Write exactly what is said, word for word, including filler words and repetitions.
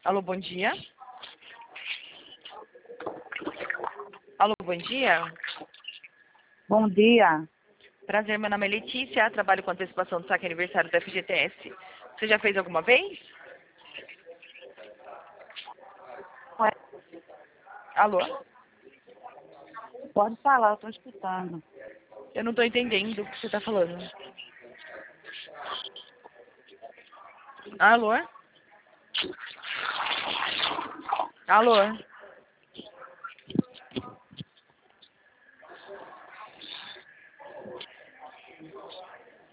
Alô, bom dia. Alô, bom dia. Bom dia. Prazer, meu nome é Letícia, trabalho com antecipação do saque aniversário da F G T S. Você já fez alguma vez? Ué, Alô? pode falar, eu estou escutando. Eu não estou entendendo o que você está falando. Alô? Alô?